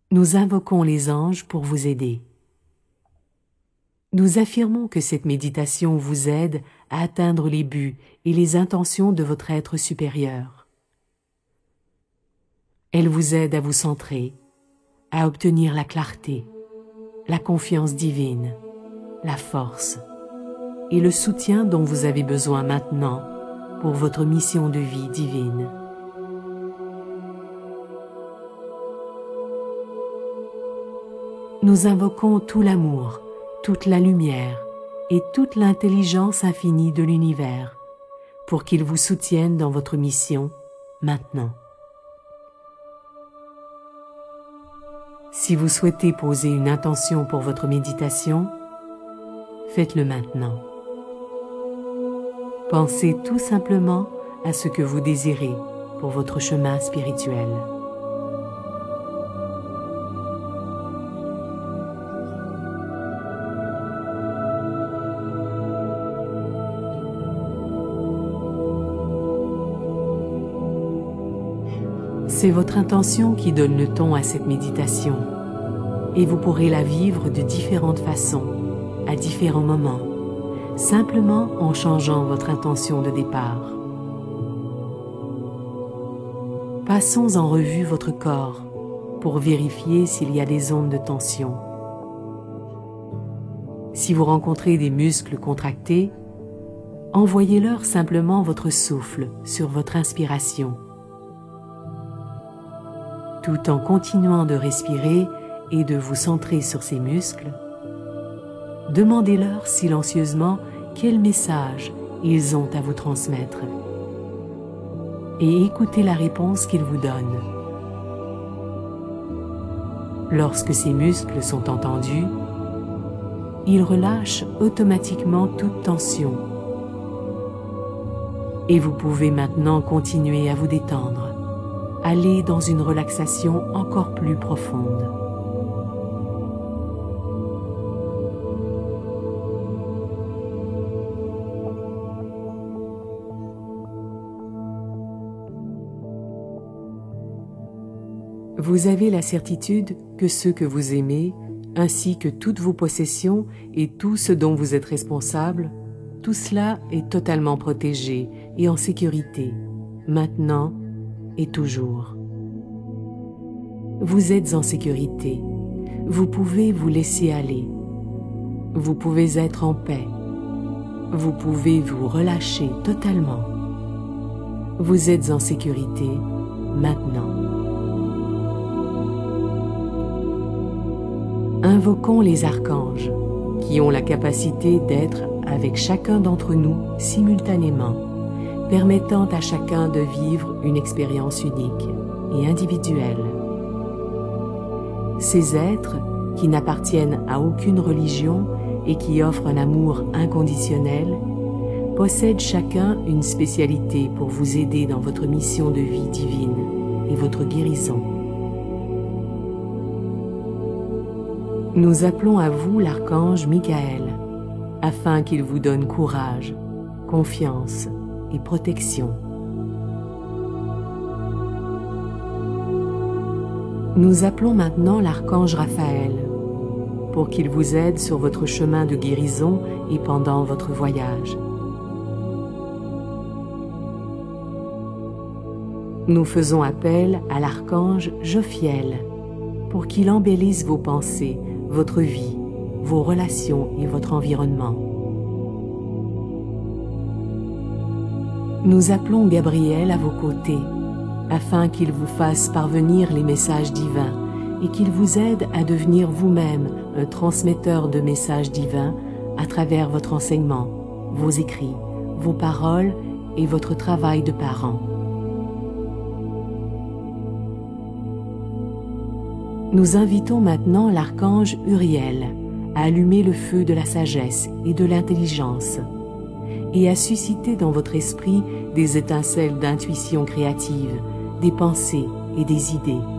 Nous invoquons les anges pour vous aider. Nous affirmons que cette méditation vous aide à atteindre les buts et les intentions de votre être supérieur. Elle vous aide à vous centrer, à obtenir la clarté, la confiance divine, la force et le soutien dont vous avez besoin maintenant pour votre mission de vie divine. Nous invoquons tout l'amour, toute la lumière et toute l'intelligence infinie de l'univers pour qu'ils vous soutiennent dans votre mission maintenant. Si vous souhaitez poser une intention pour votre méditation, faites-le maintenant. Pensez tout simplement à ce que vous désirez pour votre chemin spirituel. C'est votre intention qui donne le ton à cette méditation, et vous pourrez la vivre de différentes façons, à différents moments, simplement en changeant votre intention de départ. Passons en revue votre corps pour vérifier s'il y a des zones de tension. Si vous rencontrez des muscles contractés, envoyez-leur simplement votre souffle sur votre inspiration, tout en continuant de respirer et de vous centrer sur ces muscles. Demandez-leur silencieusement quel message ils ont à vous transmettre et écoutez la réponse qu'ils vous donnent. Lorsque ces muscles sont entendus, ils relâchent automatiquement toute tension et vous pouvez maintenant continuer à vous détendre, aller dans une relaxation encore plus profonde. Vous avez la certitude que ceux que vous aimez, ainsi que toutes vos possessions et tout ce dont vous êtes responsable, tout cela est totalement protégé et en sécurité, maintenant et toujours. Vous êtes en sécurité, vous pouvez vous laisser aller, vous pouvez être en paix, vous pouvez vous relâcher totalement. Vous êtes en sécurité maintenant. Invoquons les archanges, qui ont la capacité d'être avec chacun d'entre nous simultanément, permettant à chacun de vivre une expérience unique et individuelle. Ces êtres, qui n'appartiennent à aucune religion et qui offrent un amour inconditionnel, possèdent chacun une spécialité pour vous aider dans votre mission de vie divine et votre guérison. Nous appelons à vous l'archange Michael, afin qu'il vous donne courage, confiance et protection. Nous appelons maintenant l'archange Raphaël, pour qu'il vous aide sur votre chemin de guérison et pendant votre voyage. Nous faisons appel à l'archange Jophiel, pour qu'il embellisse vos pensées, votre vie, vos relations et votre environnement. Nous appelons Gabriel à vos côtés, afin qu'il vous fasse parvenir les messages divins et qu'il vous aide à devenir vous-même un transmetteur de messages divins à travers votre enseignement, vos écrits, vos paroles et votre travail de parent. Nous invitons maintenant l'archange Uriel à allumer le feu de la sagesse et de l'intelligence et à susciter dans votre esprit des étincelles d'intuition créative, des pensées et des idées.